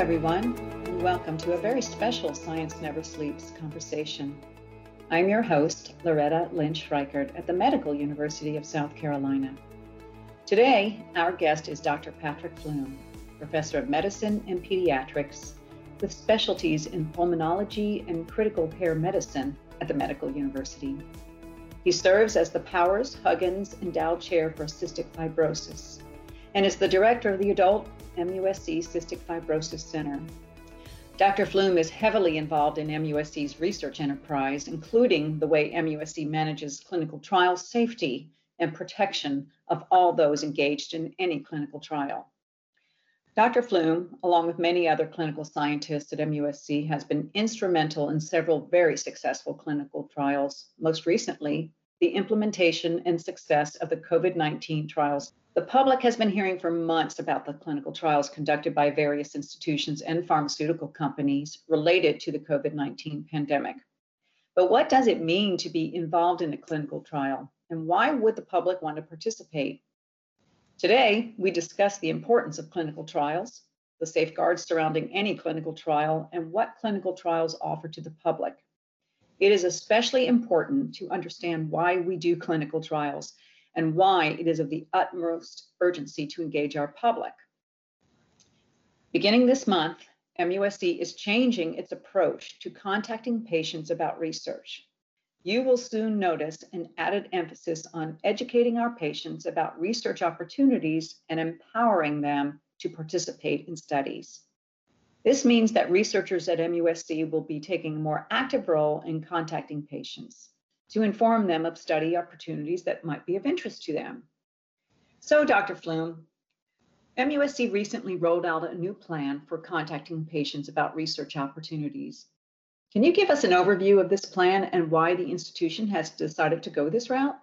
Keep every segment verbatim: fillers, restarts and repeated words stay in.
everyone, and welcome to a very special Science Never Sleeps conversation. I'm your host, Loretta Lynch Reichert at the Medical University of South Carolina. Today, our guest is Doctor Patrick Flume, Professor of Medicine and Pediatrics with specialties in pulmonology and critical care medicine at the Medical University. He serves as the Powers, Huggins Endowed Chair for Cystic Fibrosis and is the director of the Adult M U S C Cystic Fibrosis Center. Doctor Flume is heavily involved in M U S C's research enterprise, including the way M U S C manages clinical trial safety and protection of all those engaged in any clinical trial. Doctor Flume, along with many other clinical scientists at M U S C, has been instrumental in several very successful clinical trials, most recently, the implementation and success of the COVID nineteen trials. The public has been hearing for months about the clinical trials conducted by various institutions and pharmaceutical companies related to the COVID nineteen pandemic. But what does it mean to be involved in a clinical trial, and why would the public want to participate? Today, we discuss the importance of clinical trials, the safeguards surrounding any clinical trial, and what clinical trials offer to the public. It is especially important to understand why we do clinical trials and why it is of the utmost urgency to engage our public. Beginning this month, M U S C is changing its approach to contacting patients about research. You will soon notice an added emphasis on educating our patients about research opportunities and empowering them to participate in studies. This means that researchers at M U S C will be taking a more active role in contacting patients to inform them of study opportunities that might be of interest to them. So, Doctor Flume, M U S C recently rolled out a new plan for contacting patients about research opportunities. Can you give us an overview of this plan and why the institution has decided to go this route?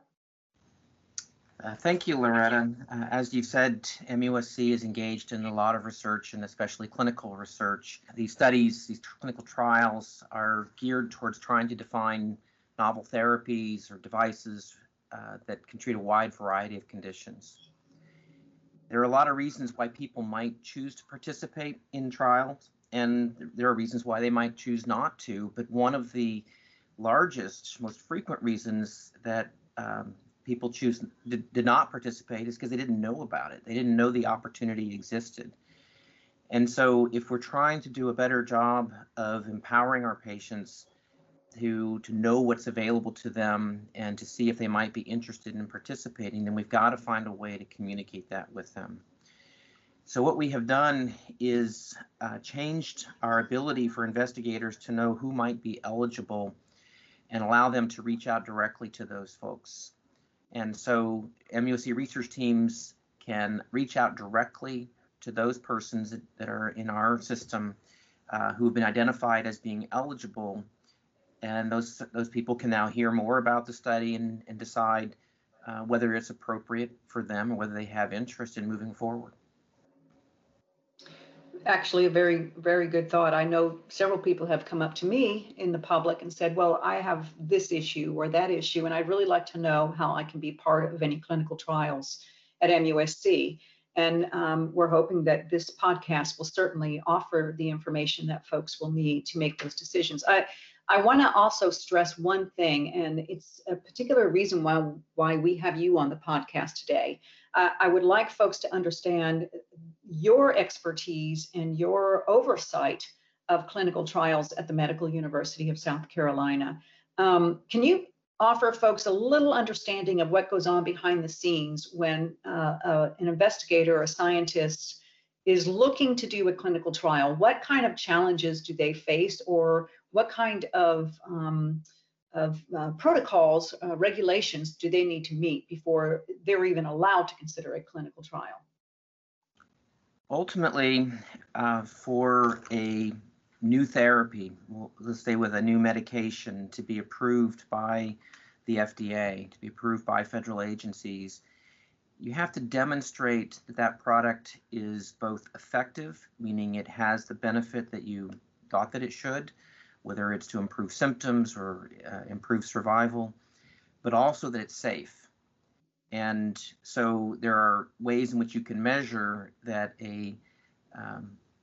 Uh, thank you, Loretta. Uh, as you've said, M U S C is engaged in a lot of research, and especially clinical research. These studies, these clinical trials, are geared towards trying to define novel therapies or devices uh, that can treat a wide variety of conditions. There are a lot of reasons why people might choose to participate in trials, and there are reasons why they might choose not to. But one of the largest, most frequent reasons that um, people choose did, did not participate is because they didn't know about it. They didn't know the opportunity existed. And so if we're trying to do a better job of empowering our patients to, to know what's available to them and to see if they might be interested in participating, then we've got to find a way to communicate that with them. So what we have done is uh, changed our ability for investigators to know who might be eligible and allow them to reach out directly to those folks. And so M U S C research teams can reach out directly to those persons that, that are in our system uh, who have been identified as being eligible. And those, those people can now hear more about the study and, and decide uh, whether it's appropriate for them or whether they have interest in moving forward. Actually, a very, very good thought. I know several people have come up to me in the public and said, well, I have this issue or that issue, and I'd really like to know how I can be part of any clinical trials at M U S C. And um, we're hoping that this podcast will certainly offer the information that folks will need to make those decisions. I, I want to also stress one thing, and it's a particular reason why, why we have you on the podcast today. Uh, I would like folks to understand your expertise and your oversight of clinical trials at the Medical University of South Carolina. Um, can you offer folks a little understanding of what goes on behind the scenes when uh, uh, an investigator or a scientist is looking to do a clinical trial? What kind of challenges do they face, or what kind of, um, of uh, protocols, uh, regulations do they need to meet before they're even allowed to consider a clinical trial? Ultimately, uh, for a new therapy, let's say with a new medication to be approved by the F D A, to be approved by federal agencies, you have to demonstrate that that product is both effective, meaning it has the benefit that you thought that it should, whether it's to improve symptoms or uh, improve survival, but also that it's safe. And so there are ways in which you can measure that a um,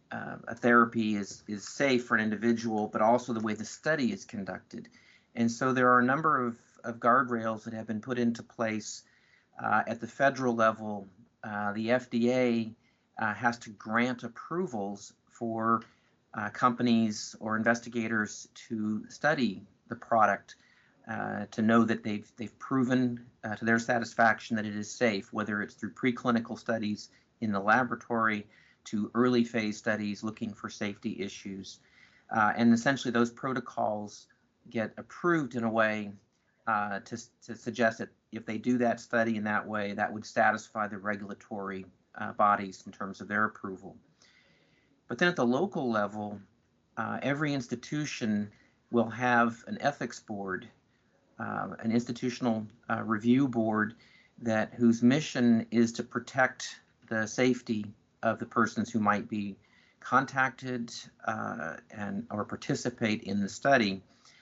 uh, a therapy is, is safe for an individual, but also the way the study is conducted. And so there are a number of, of guardrails that have been put into place uh, at the federal level. Uh, the F D A uh, has to grant approvals for uh, companies or investigators to study the product, uh, to know that they've, they've proven uh, to their satisfaction that it is safe, whether it's through preclinical studies in the laboratory to early phase studies looking for safety issues. Uh, and essentially those protocols get approved in a way uh, to, to suggest that if they do that study in that way, that would satisfy the regulatory uh, bodies in terms of their approval. But then at the local level, uh, every institution will have an ethics board, uh, an institutional uh, review board that whose mission is to protect the safety of the persons who might be contacted uh, and or participate in the study,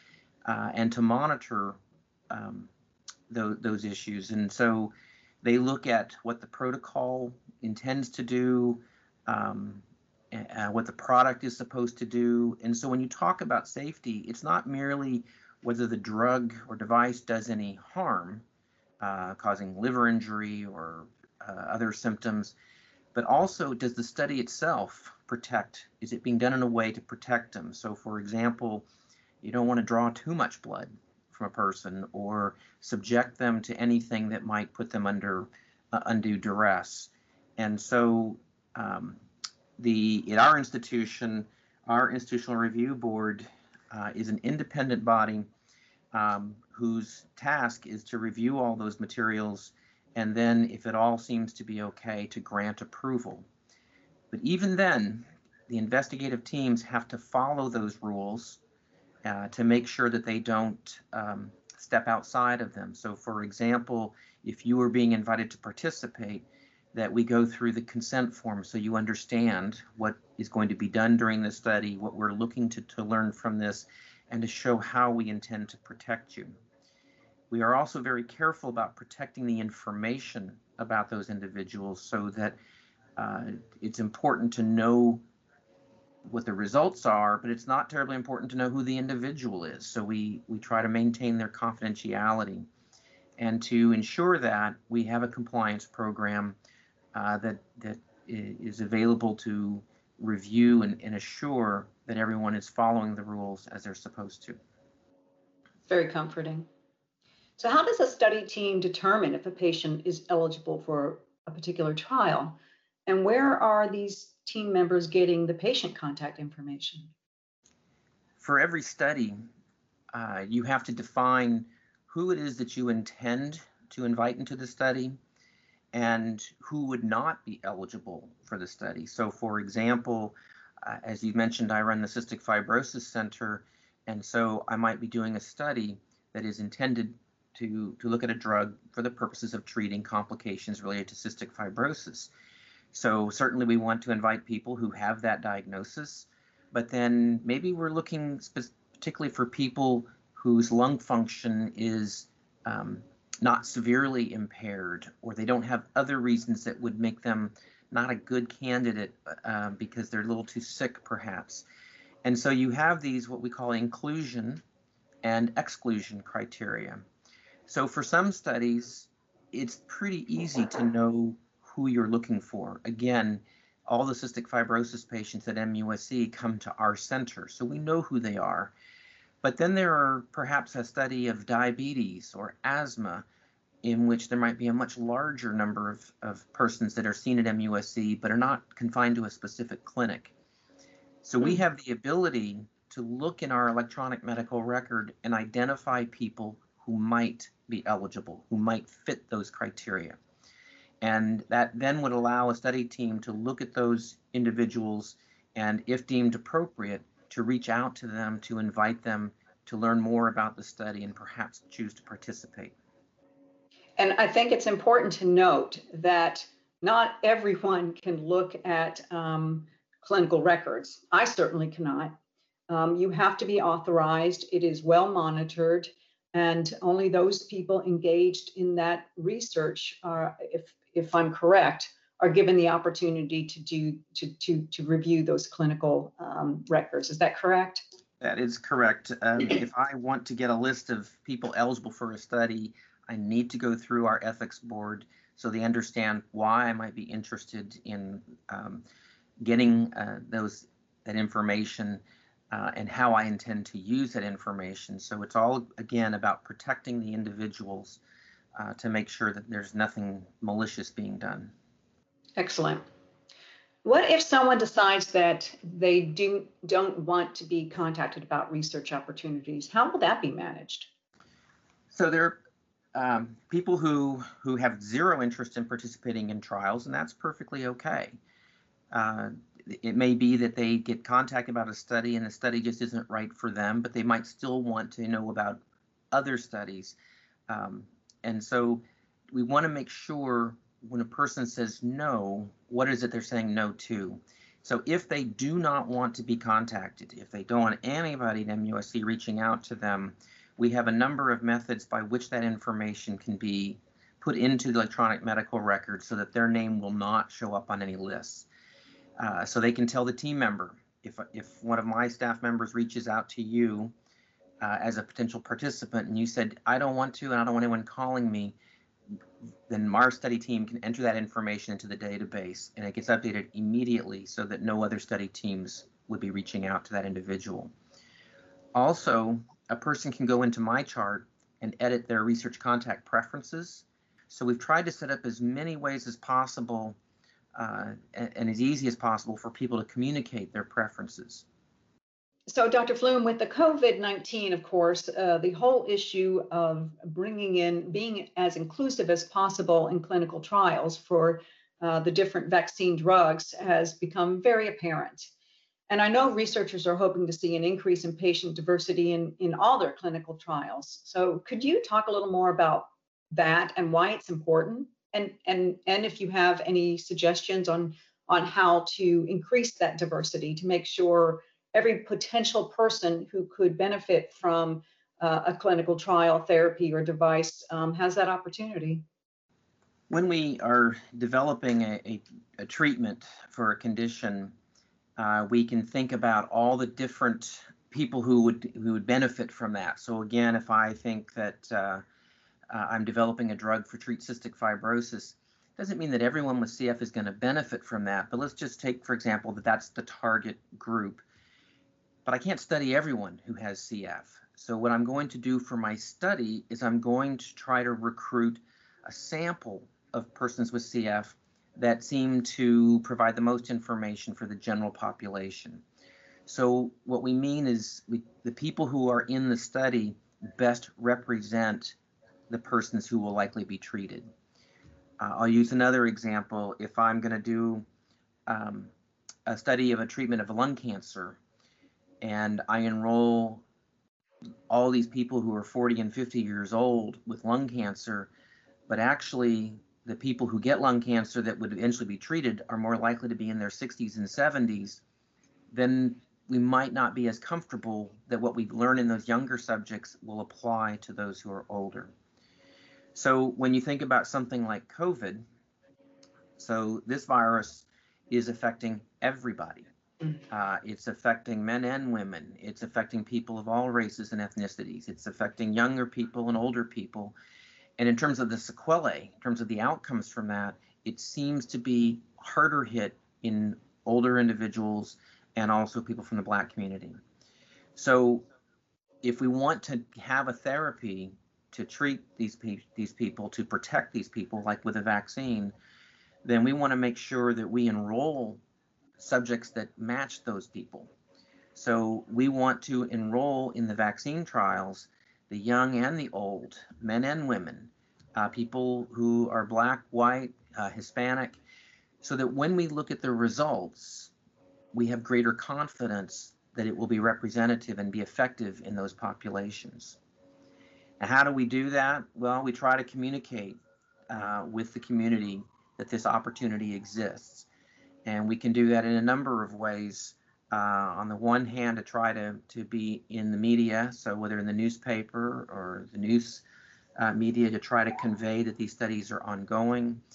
uh, and to monitor um, those, those issues. And so they look at what the protocol intends to do, um, uh, what the product is supposed to do. And so when you talk about safety, it's not merely whether the drug or device does any harm, uh, causing liver injury or uh, other symptoms, but also does the study itself protect? Is it being done in a way to protect them? So for example, you don't want to draw too much blood from a person or subject them to anything that might put them under uh, undue duress. And so um, the at our institution, our institutional review board uh, is an independent body um, whose task is to review all those materials, and then if it all seems to be okay, to grant approval. But even then, the investigative teams have to follow those rules uh, to make sure that they don't um, step outside of them. So for example, if you are being invited to participate, that we go through the consent form so you understand what is going to be done during the study, what we're looking to, to learn from this, and to show how we intend to protect you. We are also very careful about protecting the information about those individuals so that uh, it's important to know what the results are, but it's not terribly important to know who the individual is. So we, we try to maintain their confidentiality. And to ensure that, we have a compliance program uh, that, that is available to review and, and assure that everyone is following the rules as they're supposed to. Very comforting. So how does a study team determine if a patient is eligible for a particular trial? And where are these team members getting the patient contact information? For every study, uh, you have to define who it is that you intend to invite into the study and who would not be eligible for the study. So for example, uh, as you mentioned, I run the Cystic Fibrosis Center, and so I might be doing a study that is intended to, to look at a drug for the purposes of treating complications related to cystic fibrosis. So certainly we want to invite people who have that diagnosis, but then maybe we're looking particularly for people whose lung function is um, not severely impaired, or they don't have other reasons that would make them not a good candidate uh, because they're a little too sick perhaps. And so you have these what we call inclusion and exclusion criteria. So for some studies, it's pretty easy to know who you're looking for. Again, all the cystic fibrosis patients at M U S C come to our center, so we know who they are. But then there are perhaps a study of diabetes or asthma in which there might be a much larger number of, of persons that are seen at M U S C but are not confined to a specific clinic. So we have the ability to look in our electronic medical record and identify people who might be eligible, who might fit those criteria. And that then would allow a study team to look at those individuals and, if deemed appropriate, to reach out to them, to invite them to learn more about the study and perhaps choose to participate. And I think it's important to note that not everyone can look at um, clinical records. I certainly cannot. Um, you have to be authorized. It is well monitored, and only those people engaged in that research are, if if I'm correct, are given the opportunity to do to to to review those clinical um, records. Is that correct? That is correct. Um, if I want to get a list of people eligible for a study, I need to go through our ethics board so they understand why I might be interested in um, getting uh, those that information uh, and how I intend to use that information. So it's all, again, about protecting the individuals uh, to make sure that there's nothing malicious being done. Excellent. What if someone decides that they do, don't want to be contacted about research opportunities? How will that be managed? So there are um, people who, who have zero interest in participating in trials, and that's perfectly okay. Uh, it may be that they get contacted about a study and the study just isn't right for them, but they might still want to know about other studies. Um, and so we want to make sure when a person says no, what is it they're saying no to? So if they do not want to be contacted, if they don't want anybody at M U S C reaching out to them, we have a number of methods by which that information can be put into the electronic medical record so that their name will not show up on any lists. Uh, so they can tell the team member, if, if one of my staff members reaches out to you uh, as a potential participant and you said, I don't want to and I don't want anyone calling me, then our study team can enter that information into the database and it gets updated immediately so that no other study teams would be reaching out to that individual. Also, a person can go into MyChart and edit their research contact preferences. So we've tried to set up as many ways as possible uh, and, and as easy as possible for people to communicate their preferences. So, Doctor Flume, with the COVID nineteen, of course, uh, the whole issue of bringing in, being as inclusive as possible in clinical trials for uh, the different vaccine drugs has become very apparent. And I know researchers are hoping to see an increase in patient diversity in, in all their clinical trials. So could you talk a little more about that and why it's important? And, and, and if you have any suggestions on, on how to increase that diversity to make sure every potential person who could benefit from uh, a clinical trial, therapy, or device um, has that opportunity. When we are developing a, a, a treatment for a condition, uh, we can think about all the different people who would who would benefit from that. So again, if I think that uh, uh, I'm developing a drug for treat cystic fibrosis, doesn't mean that everyone with C F is going to benefit from that. But let's just take, for example, that that's the target group. But I can't study everyone who has C F. So what I'm going to do for my study is I'm going to try to recruit a sample of persons with C F that seem to provide the most information for the general population. So what we mean is we, the people who are in the study best represent the persons who will likely be treated. Uh, I'll use another example. If I'm going to do um, a study of a treatment of lung cancer, and I enroll all these people who are forty and fifty years old with lung cancer, but actually the people who get lung cancer that would eventually be treated are more likely to be in their sixties and seventies, then we might not be as comfortable that what we learn in those younger subjects will apply to those who are older. So when you think about something like COVID, so this virus is affecting everybody. Uh, it's affecting men and women. It's affecting people of all races and ethnicities. It's affecting younger people and older people. And in terms of the sequelae, in terms of the outcomes from that, it seems to be harder hit in older individuals and also people from the Black community. So if we want to have a therapy to treat these, pe these people, to protect these people, like with a vaccine, then we want to make sure that we enroll subjects that match those people. So we want to enroll in the vaccine trials the young and the old, men and women, uh, people who are Black, white, uh, Hispanic, so that when we look at the results, we have greater confidence that it will be representative and be effective in those populations. And how do we do that? Well, we try to communicate uh, with the community that this opportunity exists. And we can do that in a number of ways. Uh, on the one hand, to try to, to be in the media, so whether in the newspaper or the news uh, media, to try to convey that these studies are ongoing.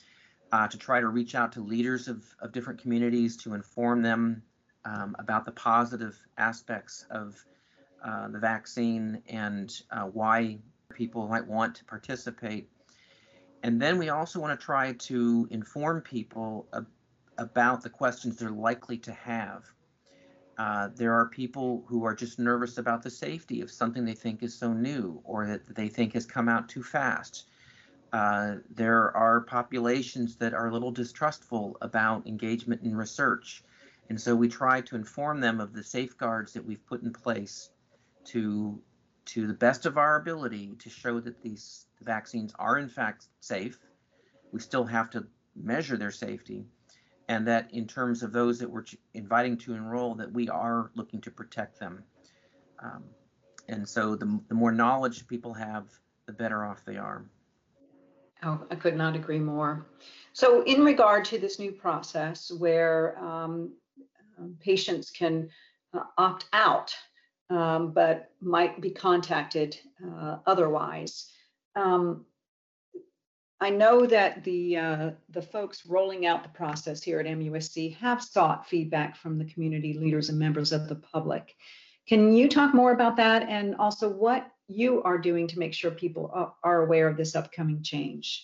uh, to try to reach out to leaders of, of different communities to inform them um, about the positive aspects of uh, the vaccine and uh, why people might want to participate. And then we also want to try to inform people ab- about the questions they're likely to have. Uh, there are people who are just nervous about the safety of something they think is so new or that they think has come out too fast. Uh, there are populations that are a little distrustful about engagement in research. And so we try to inform them of the safeguards that we've put in place to, to the best of our ability to show that these vaccines are in fact safe. We still have to measure their safety, and that in terms of those that we're inviting to enroll, that we are looking to protect them. Um, and so the, the more knowledge people have, the better off they are. Oh, I could not agree more. So in regard to this new process where um, patients can uh, opt out, um, but might be contacted uh, otherwise, um, I know that the uh, the folks rolling out the process here at M U S C have sought feedback from the community leaders and members of the public. Can you talk more about that, and also what you are doing to make sure people are aware of this upcoming change?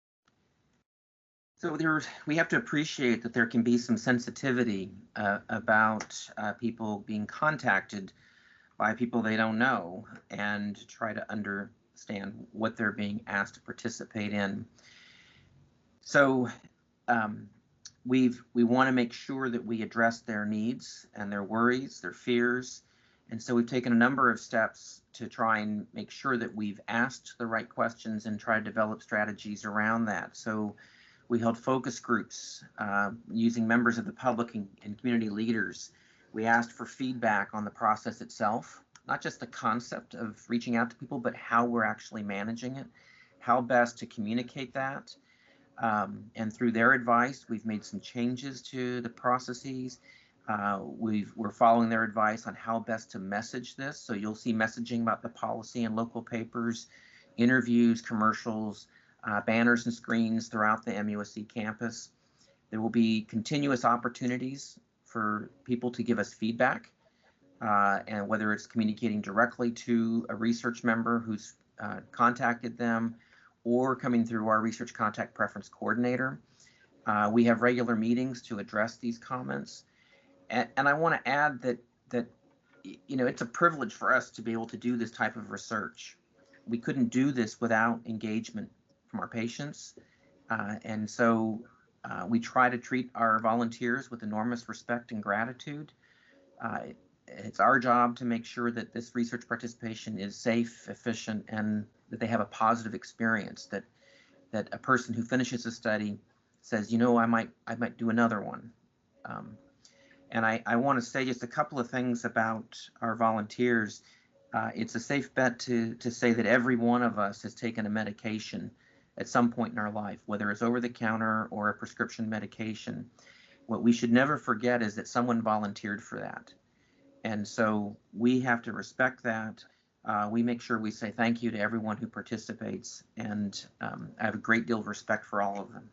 So there, we have to appreciate that there can be some sensitivity uh, about uh, people being contacted by people they don't know, and try to understand what they're being asked to participate in. So um, we've we want to make sure that we address their needs and their worries, their fears, and so we've taken a number of steps to try and make sure that we've asked the right questions and try to develop strategies around that. So we held focus groups uh, using members of the public and, and community leaders. We asked for feedback on the process itself, not just the concept of reaching out to people, but how we're actually managing it, how best to communicate that. Um, and through their advice, we've made some changes to the processes. Uh, we've, we're following their advice on how best to message this. So you'll see messaging about the policy in local papers, interviews, commercials, uh, banners and screens throughout the M U S C campus. There will be continuous opportunities for people to give us feedback, uh, and whether it's communicating directly to a research member who's uh, contacted them, or coming through our research contact preference coordinator. Uh, we have regular meetings to address these comments. And, and I want to add that, that, you know, it's a privilege for us to be able to do this type of research. We couldn't do this without engagement from our patients. Uh, and so uh, we try to treat our volunteers with enormous respect and gratitude. Uh, it's our job to make sure that this research participation is safe, efficient, and that they have a positive experience, that that a person who finishes a study says, you know, I might I might do another one. Um, and I, I want to say just a couple of things about our volunteers. Uh, it's a safe bet to, to say that every one of us has taken a medication at some point in our life, whether it's over the counter or a prescription medication. What we should never forget is that someone volunteered for that. And so we have to respect that. Uh, we make sure we say thank you to everyone who participates, and um, I have a great deal of respect for all of them.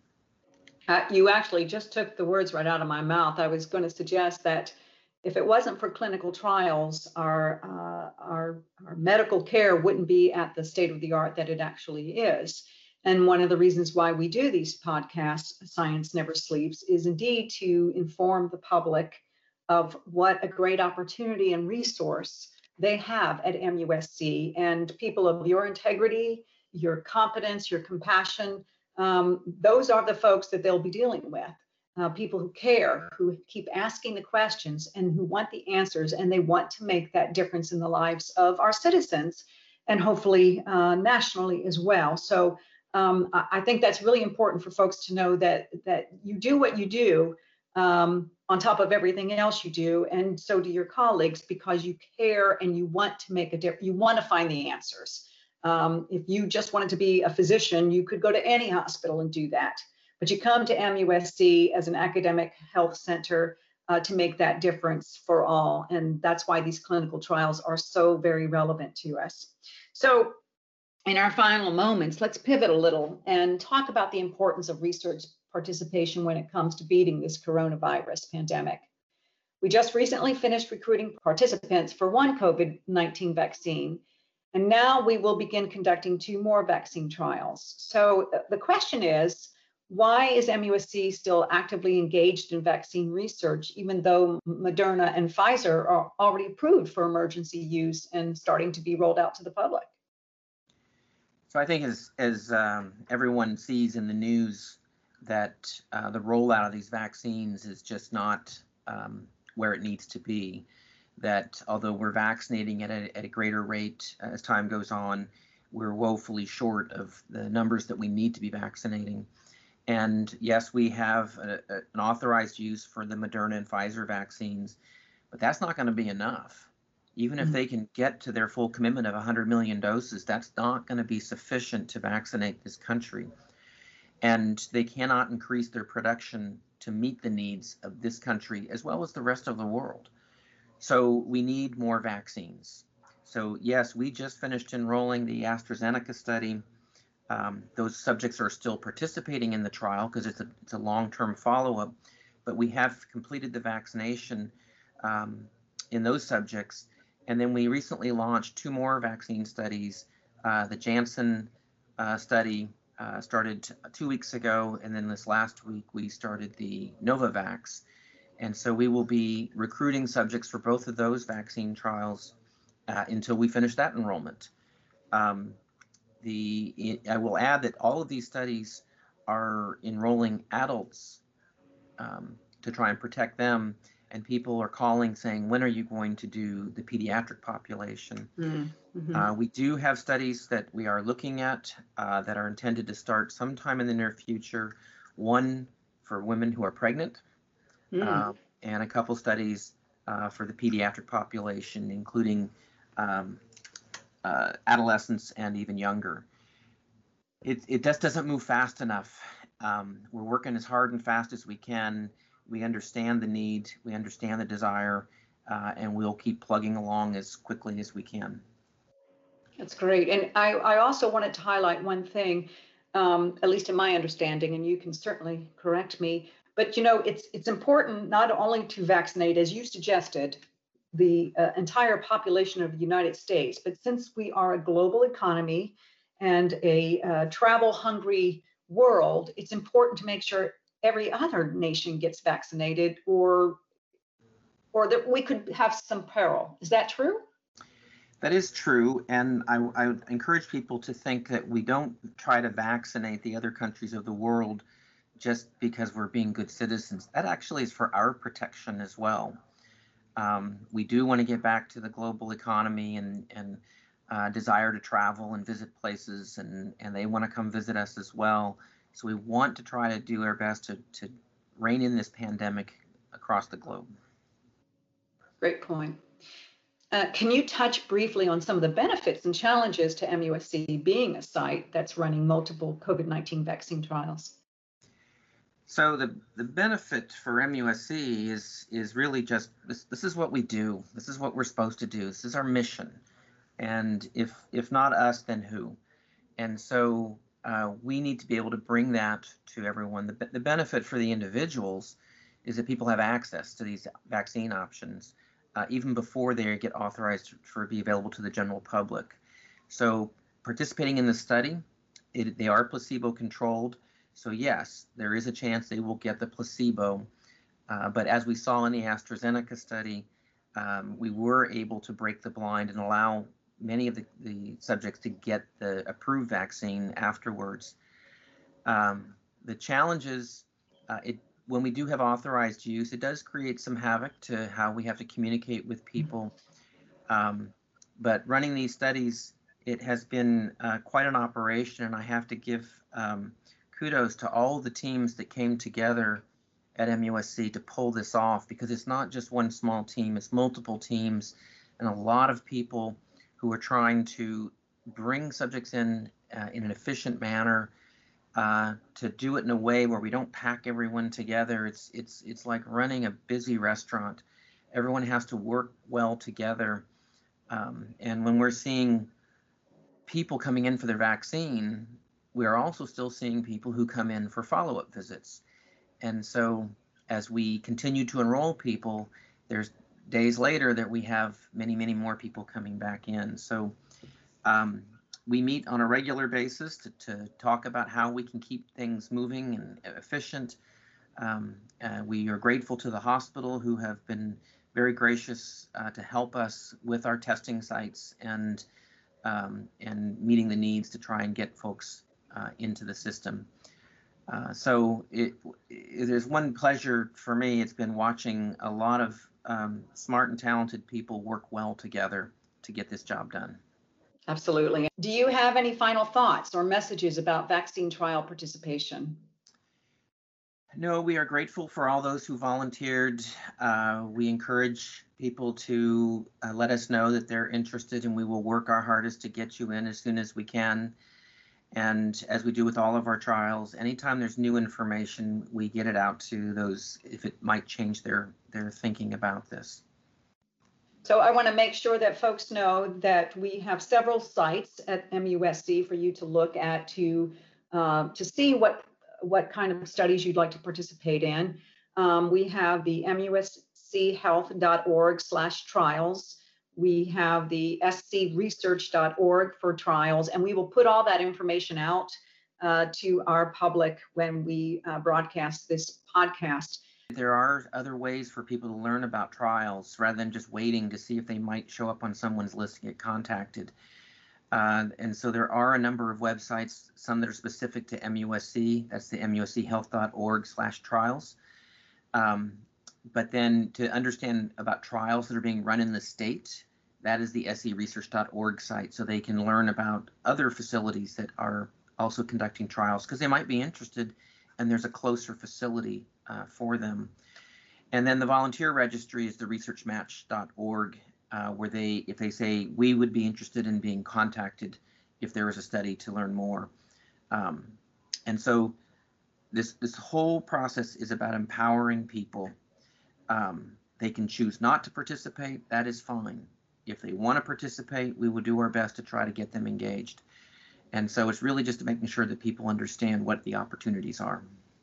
Uh, you actually just took the words right out of my mouth. I was going to suggest that if it wasn't for clinical trials, our, uh, our, our medical care wouldn't be at the state of the art that it actually is. And one of the reasons why we do these podcasts, Science Never Sleeps, is indeed to inform the public of what a great opportunity and resource they have at M U S C, and people of your integrity, your competence, your compassion, um, those are the folks that they'll be dealing with. Uh, people who care, who keep asking the questions, and who want the answers, and they want to make that difference in the lives of our citizens, and hopefully uh, nationally as well. So um, I think that's really important for folks to know, that that you do what you do um, on top of everything else you do, and so do your colleagues, because you care and you want to make a difference. You want to find the answers. Um, if you just wanted to be a physician, you could go to any hospital and do that. But you come to M U S C as an academic health center uh, to make that difference for all. And that's why these clinical trials are so very relevant to us. So In our final moments, let's pivot a little and talk about the importance of research participation when it comes to beating this coronavirus pandemic. We just recently finished recruiting participants for one COVID nineteen vaccine, and now we will begin conducting two more vaccine trials. So the question is, why is M U S C still actively engaged in vaccine research, even though Moderna and Pfizer are already approved for emergency use and starting to be rolled out to the public? So I think as, as um, everyone sees in the news that uh, the rollout of these vaccines is just not um, where it needs to be, that although we're vaccinating at a, at a greater rate as time goes on, we're woefully short of the numbers that we need to be vaccinating. And yes, we have a, a, an authorized use for the Moderna and Pfizer vaccines, but that's not going to be enough. Even if they can get to their full commitment of one hundred million doses, that's not going to be sufficient to vaccinate this country. And they cannot increase their production to meet the needs of this country as well as the rest of the world. So we need more vaccines. So yes, we just finished enrolling the AstraZeneca study. Um, those subjects are still participating in the trial because it's a, it's a long-term follow-up, but we have completed the vaccination um, in those subjects. And then we recently launched two more vaccine studies. Uh, the Janssen uh, study uh, started two weeks ago, and then this last week we started the Novavax. And so we will be recruiting subjects for both of those vaccine trials uh, until we finish that enrollment. Um, the I will add that all of these studies are enrolling adults um, to try and protect them. And people are calling saying, when are you going to do the pediatric population? Mm-hmm. Uh, we do have studies that we are looking at uh, that are intended to start sometime in the near future, one for women who are pregnant, mm. uh, and a couple studies uh, for the pediatric population, including um, uh, adolescents and even younger. It, it just doesn't move fast enough. Um, we're working as hard and fast as we can. We understand the need, we understand the desire, uh, and we'll keep plugging along as quickly as we can. That's great. And I, I also wanted to highlight one thing, um, at least in my understanding, and you can certainly correct me, but you know, it's it's important not only to vaccinate, as you suggested, the uh, entire population of the United States, but since we are a global economy and a uh, travel-hungry world, it's important to make sure every other nation gets vaccinated, or or that we could have some peril. Is that true? That is true, and I, I would encourage people to think that we don't try to vaccinate the other countries of the world just because we're being good citizens. That actually is for our protection as well. Um, we do want to get back to the global economy and, and uh, desire to travel and visit places, and, and they want to come visit us as well. So we want to try to do our best to, to rein in this pandemic across the globe. Great point. Uh, can you touch briefly on some of the benefits and challenges to M U S C being a site that's running multiple COVID nineteen vaccine trials? So the, the benefit for M U S C is is really just this, this is what we do. This is what we're supposed to do. This is our mission. And if if not us, then who? And so uh, we need to be able to bring that to everyone. The, the benefit for the individuals is that people have access to these vaccine options uh, even before they get authorized for be available to the general public. So participating in the study, it, they are placebo controlled. So yes, there is a chance they will get the placebo. Uh, but as we saw in the AstraZeneca study, um, we were able to break the blind and allow many of the, the subjects to get the approved vaccine afterwards. Um, the challenges, uh, it, when we do have authorized use, it does create some havoc to how we have to communicate with people. Um, but running these studies, it has been uh, quite an operation, and I have to give um, kudos to all the teams that came together at M U S C to pull this off, because it's not just one small team, it's multiple teams and a lot of people who are trying to bring subjects in uh, in an efficient manner, uh, to do it in a way where we don't pack everyone together. It's it's it's like running a busy restaurant. Everyone has to work well together, um, and when we're seeing people coming in for their vaccine, we are also still seeing people who come in for follow-up visits. And so as we continue to enroll people, there's days later that we have many, many more people coming back in. So um, we meet on a regular basis to, to talk about how we can keep things moving and efficient. Um, uh, we are grateful to the hospital, who have been very gracious uh, to help us with our testing sites and um, and meeting the needs to try and get folks uh, into the system. Uh, so it, it, there's one pleasure for me. It's been watching a lot of um, smart and talented people work well together to get this job done. Absolutely. Do you have any final thoughts or messages about vaccine trial participation? No, we are grateful for all those who volunteered. Uh, we encourage people to uh, let us know that they're interested, and we will work our hardest to get you in as soon as we can. And as we do with all of our trials, anytime there's new information, we get it out to those if it might change their, their thinking about this. So I want to make sure that folks know that we have several sites at M U S C for you to look at to, uh, to see what what kind of studies you'd like to participate in. Um, we have the M U S C health dot org slash trials. We have the S C research dot org for trials, and we will put all that information out uh, to our public when we uh, broadcast this podcast. There are other ways for people to learn about trials rather than just waiting to see if they might show up on someone's list and get contacted. Uh, and so there are a number of websites, some that are specific to M U S C. That's the M U S C health dot org slash trials. Um, but then to understand about trials that are being run in the state, that is the S C research dot org site, so they can learn about other facilities that are also conducting trials, because they might be interested and there's a closer facility uh, for them. And then the volunteer registry is the research match dot org. Uh, where they, if they say, we would be interested in being contacted if there is a study to learn more. Um, and so this, this whole process is about empowering people. Um, they can choose not to participate, that is fine. If they want to participate, we will do our best to try to get them engaged. And so it's really just making sure that people understand what the opportunities are.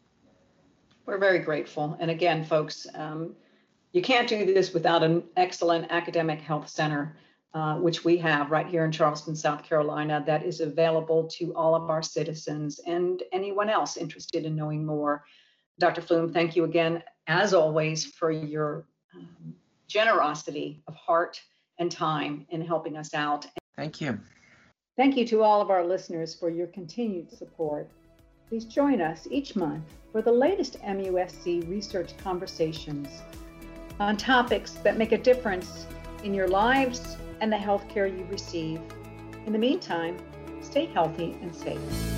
We're very grateful. And again, folks, um, you can't do this without an excellent academic health center, uh, which we have right here in Charleston, South Carolina, that is available to all of our citizens and anyone else interested in knowing more. Doctor Flume, thank you again, as always, for your um, generosity of heart and time in helping us out. Thank you. Thank you to all of our listeners for your continued support. Please join us each month for the latest M U S C research conversations on topics that make a difference in your lives and the healthcare you receive. In the meantime, stay healthy and safe.